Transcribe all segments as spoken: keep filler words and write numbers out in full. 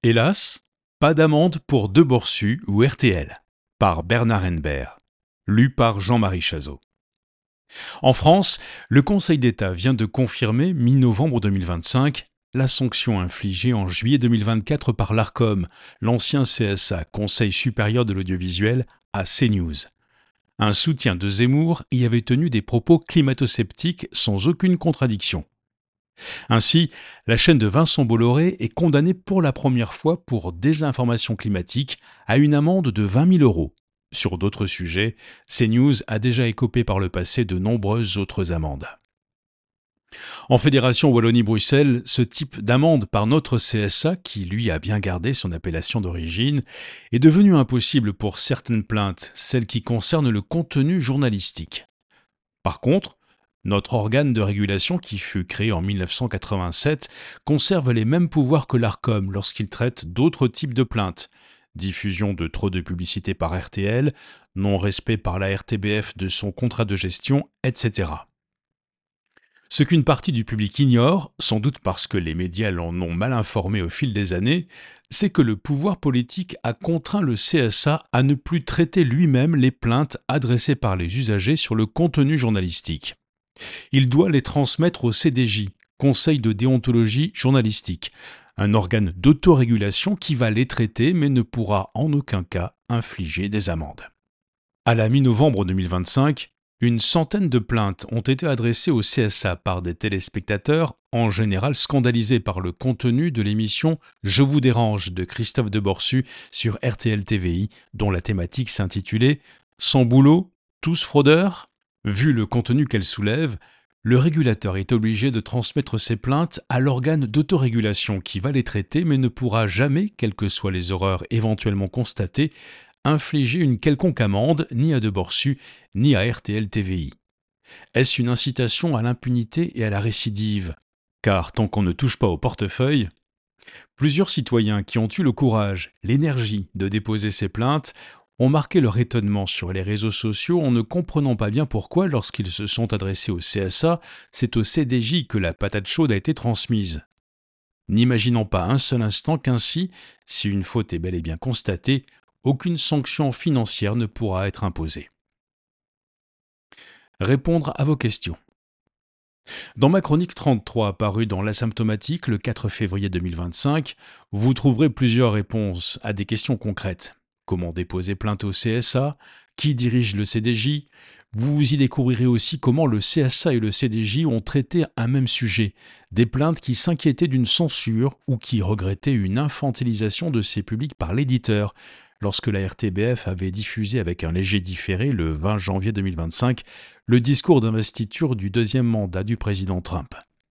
Hélas, pas d'amende pour De Borsu ou R T L, par Bernard Henbert, lu par Jean-Marie Chazot. En France, le Conseil d'État vient de confirmer, mi-novembre deux mille vingt-cinq, la sanction infligée en juillet deux mille vingt-quatre par l'Arcom, l'ancien C S A, Conseil supérieur de l'audiovisuel, à CNews. Un soutien de Zemmour y avait tenu des propos climato-sceptiques sans aucune contradiction. Ainsi, la chaîne de Vincent Bolloré est condamnée pour la première fois pour désinformation climatique à une amende de vingt mille euros. Sur d'autres sujets, CNews a déjà écopé par le passé de nombreuses autres amendes. En Fédération Wallonie-Bruxelles, ce type d'amende par notre C S A, qui lui a bien gardé son appellation d'origine, est devenu impossible pour certaines plaintes, celles qui concernent le contenu journalistique. Par contre, notre organe de régulation, qui fut créé en mille neuf cent quatre-vingt-sept, conserve les mêmes pouvoirs que l'Arcom lorsqu'il traite d'autres types de plaintes. Diffusion de trop de publicité par R T L, non-respect par la R T B F de son contrat de gestion, et cetera. Ce qu'une partie du public ignore, sans doute parce que les médias l'en ont mal informé au fil des années, c'est que le pouvoir politique a contraint le C S A à ne plus traiter lui-même les plaintes adressées par les usagers sur le contenu journalistique. Il doit les transmettre au C D J, Conseil de déontologie journalistique, un organe d'autorégulation qui va les traiter mais ne pourra en aucun cas infliger des amendes. À la mi-novembre deux mille vingt-cinq, une centaine de plaintes ont été adressées au C S A par des téléspectateurs, en général scandalisés par le contenu de l'émission « Je vous dérange » de Christophe De Borsu sur R T L T V I, dont la thématique s'intitulait « Sans boulot, tous fraudeurs ?» Vu le contenu qu'elle soulève, le régulateur est obligé de transmettre ces plaintes à l'organe d'autorégulation qui va les traiter mais ne pourra jamais, quelles que soient les erreurs éventuellement constatées, infliger une quelconque amende ni à De Borsu ni à R T L T V I. Est-ce une incitation à l'impunité et à la récidive ? Car tant qu'on ne touche pas au portefeuille, plusieurs citoyens qui ont eu le courage, l'énergie de déposer ces plaintes ont marqué leur étonnement sur les réseaux sociaux en ne comprenant pas bien pourquoi, lorsqu'ils se sont adressés au C S A, c'est au C D J que la patate chaude a été transmise. N'imaginant pas un seul instant qu'ainsi, si une faute est bel et bien constatée, aucune sanction financière ne pourra être imposée. Répondre à vos questions. Dans ma chronique trente-trois parue dans l'Asymptomatique le quatre février deux mille vingt-cinq, vous trouverez plusieurs réponses à des questions concrètes. Comment déposer plainte au C S A? Qui dirige le C D J? Vous y découvrirez aussi comment le C S A et le C D J ont traité un même sujet, des plaintes qui s'inquiétaient d'une censure ou qui regrettaient une infantilisation de ces publics par l'éditeur, lorsque la R T B F avait diffusé avec un léger différé le vingt janvier deux mille vingt-cinq le discours d'investiture du deuxième mandat du président Trump.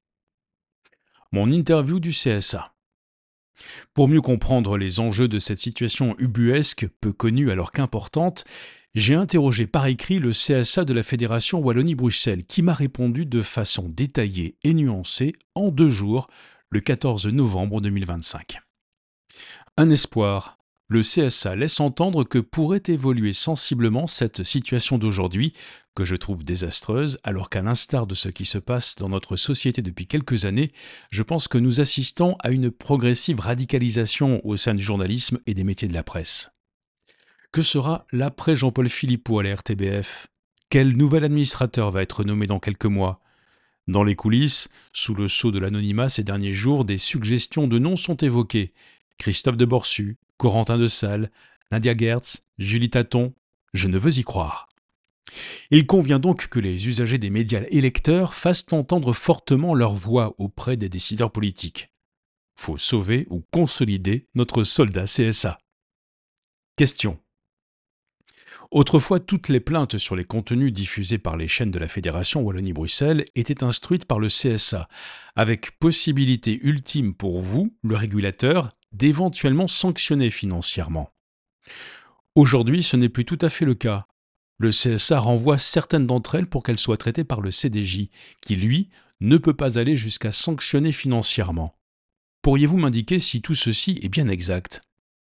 Mon interview du C S A. Pour mieux comprendre les enjeux de cette situation ubuesque, peu connue alors qu'importante, j'ai interrogé par écrit le C S A de la Fédération Wallonie-Bruxelles qui m'a répondu de façon détaillée et nuancée en deux jours, le quatorze novembre deux mille vingt-cinq. Un espoir. Le C S A laisse entendre que pourrait évoluer sensiblement cette situation d'aujourd'hui, que je trouve désastreuse, alors qu'à l'instar de ce qui se passe dans notre société depuis quelques années, je pense que nous assistons à une progressive radicalisation au sein du journalisme et des métiers de la presse. Que sera l'après Jean-Paul Philippot à la R T B F? Quel nouvel administrateur va être nommé dans quelques mois? Dans les coulisses, sous le sceau de l'anonymat ces derniers jours, des suggestions de noms sont évoquées. Christophe De Borsu, Corentin de Sales, Nadia Gertz, Julie Taton, je ne veux y croire. Il convient donc que les usagers des médias et lecteurs fassent entendre fortement leur voix auprès des décideurs politiques. Faut sauver ou consolider notre soldat C S A. Question. Autrefois, toutes les plaintes sur les contenus diffusés par les chaînes de la Fédération Wallonie-Bruxelles étaient instruites par le C S A, avec possibilité ultime pour vous, le régulateur, d'éventuellement sanctionner financièrement. Aujourd'hui, ce n'est plus tout à fait le cas. Le C S A renvoie certaines d'entre elles pour qu'elles soient traitées par le C D J, qui, lui, ne peut pas aller jusqu'à sanctionner financièrement. Pourriez-vous m'indiquer si tout ceci est bien exact?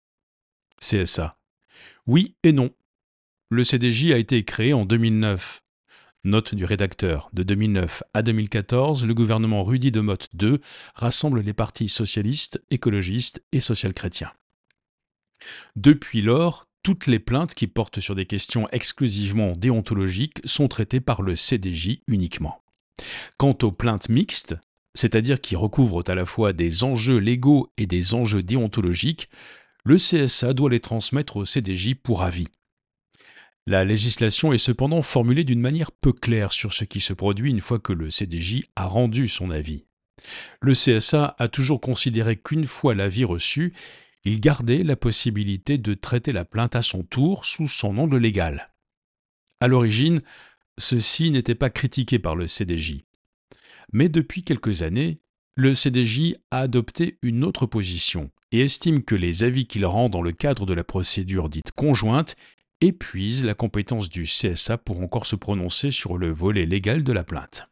C S A. Oui et non. Le C D J a été créé en deux mille neuf. Note du rédacteur. De deux mille neuf à deux mille quatorze, le gouvernement Rudy de Motte deux rassemble les partis socialistes, écologistes et social-chrétiens. Depuis lors, toutes les plaintes qui portent sur des questions exclusivement déontologiques sont traitées par le C D J uniquement. Quant aux plaintes mixtes, c'est-à-dire qui recouvrent à la fois des enjeux légaux et des enjeux déontologiques, le C S A doit les transmettre au C D J pour avis. La législation est cependant formulée d'une manière peu claire sur ce qui se produit une fois que le C D J a rendu son avis. Le C S A a toujours considéré qu'une fois l'avis reçu, il gardait la possibilité de traiter la plainte à son tour sous son angle légal. À l'origine, ceci n'était pas critiqué par le C D J. Mais depuis quelques années, le C D J a adopté une autre position et estime que les avis qu'il rend dans le cadre de la procédure dite conjointe épuisent la compétence du C S A pour encore se prononcer sur le volet légal de la plainte.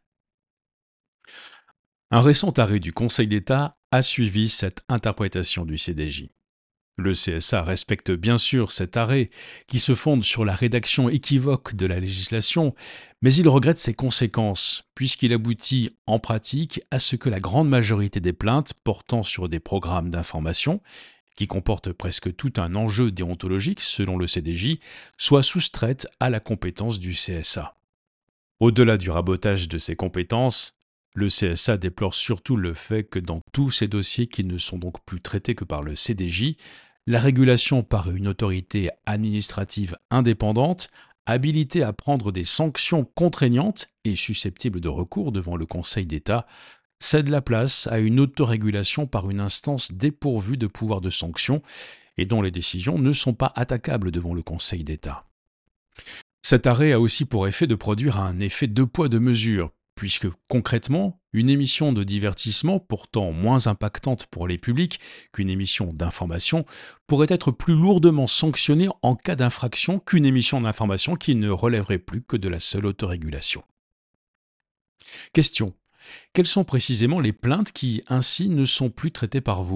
Un récent arrêt du Conseil d'État a suivi cette interprétation du C D J. Le C S A respecte bien sûr cet arrêt qui se fonde sur la rédaction équivoque de la législation, mais il regrette ses conséquences puisqu'il aboutit en pratique à ce que la grande majorité des plaintes portant sur des programmes d'information, qui comportent presque tout un enjeu déontologique selon le C D J, soient soustraites à la compétence du C S A. Au-delà du rabotage de ses compétences, le C S A déplore surtout le fait que dans tous ces dossiers qui ne sont donc plus traités que par le C D J, la régulation par une autorité administrative indépendante, habilitée à prendre des sanctions contraignantes et susceptibles de recours devant le Conseil d'État, cède la place à une autorégulation par une instance dépourvue de pouvoir de sanction et dont les décisions ne sont pas attaquables devant le Conseil d'État. Cet arrêt a aussi pour effet de produire un effet deux poids deux mesures, puisque concrètement, une émission de divertissement, pourtant moins impactante pour les publics qu'une émission d'information, pourrait être plus lourdement sanctionnée en cas d'infraction qu'une émission d'information qui ne relèverait plus que de la seule autorégulation. Question. Quelles sont précisément les plaintes qui, ainsi, ne sont plus traitées par vous ?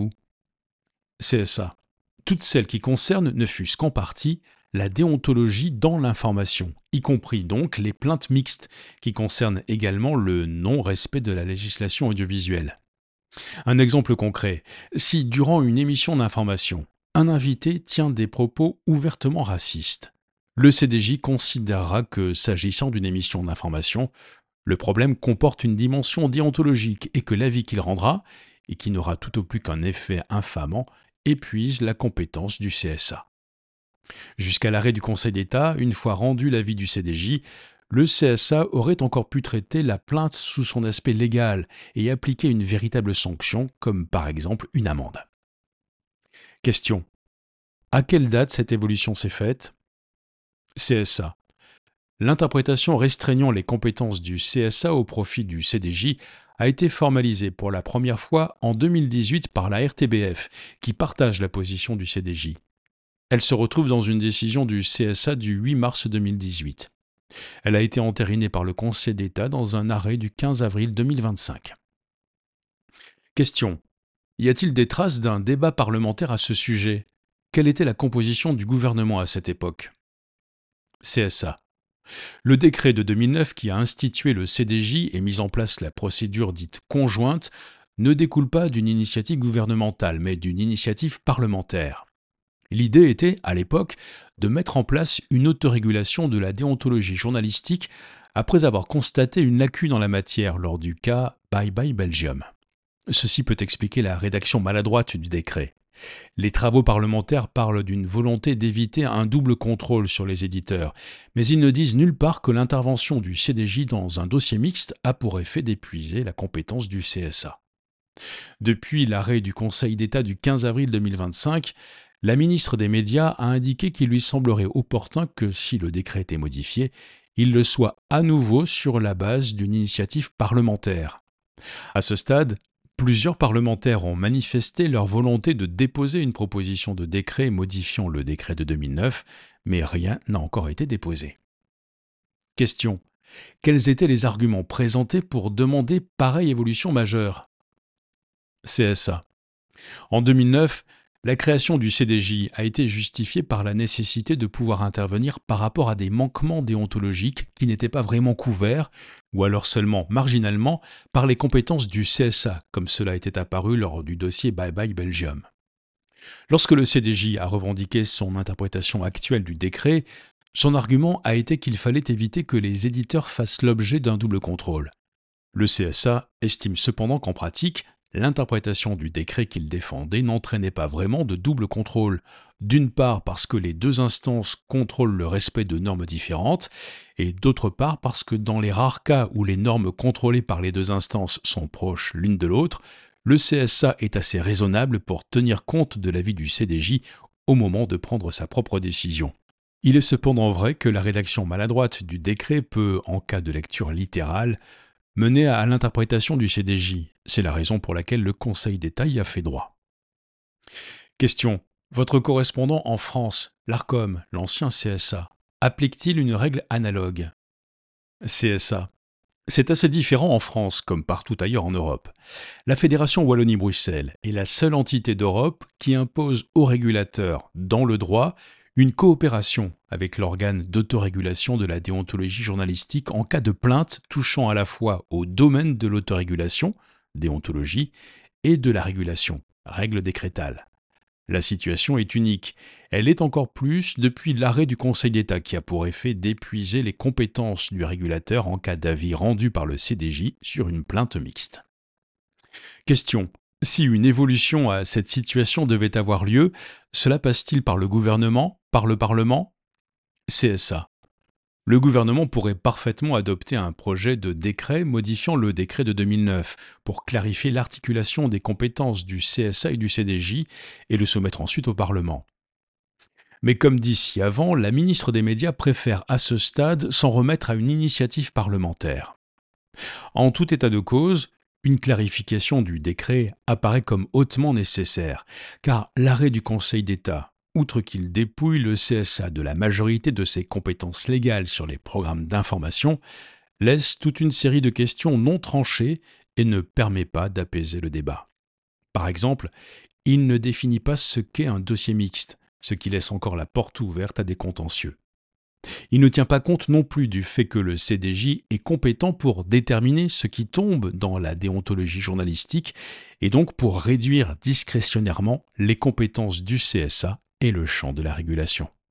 C S A. Toutes celles qui concernent, ne fût-ce qu'en partie, la déontologie dans l'information, y compris donc les plaintes mixtes, qui concernent également le non-respect de la législation audiovisuelle. Un exemple concret, si durant une émission d'information, un invité tient des propos ouvertement racistes, le C D J considérera que, s'agissant d'une émission d'information, le problème comporte une dimension déontologique et que l'avis qu'il rendra, et qui n'aura tout au plus qu'un effet infamant, épuise la compétence du C S A. Jusqu'à l'arrêt du Conseil d'État, une fois rendu l'avis du C D J, le C S A aurait encore pu traiter la plainte sous son aspect légal et appliquer une véritable sanction, comme par exemple une amende. Question. À quelle date cette évolution s'est faite ? C S A. L'interprétation restreignant les compétences du C S A au profit du C D J a été formalisée pour la première fois en deux mille dix-huit par la R T B F, qui partage la position du C D J. Elle se retrouve dans une décision du C S A du huit mars deux mille dix-huit. Elle a été entérinée par le Conseil d'État dans un arrêt du quinze avril deux mille vingt-cinq. Question. Y a-t-il des traces d'un débat parlementaire à ce sujet ? Quelle était la composition du gouvernement à cette époque ? C S A. Le décret de deux mille neuf qui a institué le C D J et mis en place la procédure dite conjointe ne découle pas d'une initiative gouvernementale, mais d'une initiative parlementaire. L'idée était, à l'époque, de mettre en place une autorégulation de la déontologie journalistique après avoir constaté une lacune en la matière lors du cas Bye Bye Belgium. Ceci peut expliquer la rédaction maladroite du décret. Les travaux parlementaires parlent d'une volonté d'éviter un double contrôle sur les éditeurs, mais ils ne disent nulle part que l'intervention du C D J dans un dossier mixte a pour effet d'épuiser la compétence du C S A. Depuis l'arrêt du Conseil d'État du quinze avril deux mille vingt-cinq, la ministre des Médias a indiqué qu'il lui semblerait opportun que, si le décret était modifié, il le soit à nouveau sur la base d'une initiative parlementaire. À ce stade, plusieurs parlementaires ont manifesté leur volonté de déposer une proposition de décret modifiant le décret de deux mille neuf, mais rien n'a encore été déposé. Question. Quels étaient les arguments présentés pour demander pareille évolution majeure ? C S A. En deux mille neuf, La création du C D J a été justifiée par la nécessité de pouvoir intervenir par rapport à des manquements déontologiques qui n'étaient pas vraiment couverts, ou alors seulement marginalement, par les compétences du C S A, comme cela était apparu lors du dossier Bye Bye Belgium. Lorsque le C D J a revendiqué son interprétation actuelle du décret, son argument a été qu'il fallait éviter que les éditeurs fassent l'objet d'un double contrôle. Le C S A estime cependant qu'en pratique, l'interprétation du décret qu'il défendait n'entraînait pas vraiment de double contrôle, d'une part parce que les deux instances contrôlent le respect de normes différentes, et d'autre part parce que dans les rares cas où les normes contrôlées par les deux instances sont proches l'une de l'autre, le C S A est assez raisonnable pour tenir compte de l'avis du C D J au moment de prendre sa propre décision. Il est cependant vrai que la rédaction maladroite du décret peut, en cas de lecture littérale, mener à l'interprétation du C D J. C'est la raison pour laquelle le Conseil d'État y a fait droit. Question. Votre correspondant en France, l'Arcom, l'ancien C S A, applique-t-il une règle analogue? C S A. C'est assez différent en France, comme partout ailleurs en Europe. La Fédération Wallonie-Bruxelles est la seule entité d'Europe qui impose aux régulateurs, dans le droit, une coopération avec l'organe d'autorégulation de la déontologie journalistique en cas de plainte touchant à la fois au domaine de l'autorégulation, déontologie, et de la régulation, règle décrétale. La situation est unique. Elle est encore plus depuis l'arrêt du Conseil d'État qui a pour effet d'épuiser les compétences du régulateur en cas d'avis rendu par le C D J sur une plainte mixte. Question. Si une évolution à cette situation devait avoir lieu, cela passe-t-il par le gouvernement, par le Parlement? C S A. Le gouvernement pourrait parfaitement adopter un projet de décret modifiant le décret de deux mille neuf pour clarifier l'articulation des compétences du C S A et du C D J et le soumettre ensuite au Parlement. Mais comme dit ci-avant, la ministre des Médias préfère à ce stade s'en remettre à une initiative parlementaire. En tout état de cause, une clarification du décret apparaît comme hautement nécessaire, car l'arrêt du Conseil d'État, outre qu'il dépouille le C S A de la majorité de ses compétences légales sur les programmes d'information, laisse toute une série de questions non tranchées et ne permet pas d'apaiser le débat. Par exemple, il ne définit pas ce qu'est un dossier mixte, ce qui laisse encore la porte ouverte à des contentieux. Il ne tient pas compte non plus du fait que le C D J est compétent pour déterminer ce qui tombe dans la déontologie journalistique et donc pour réduire discrétionnairement les compétences du C S A et le champ de la régulation.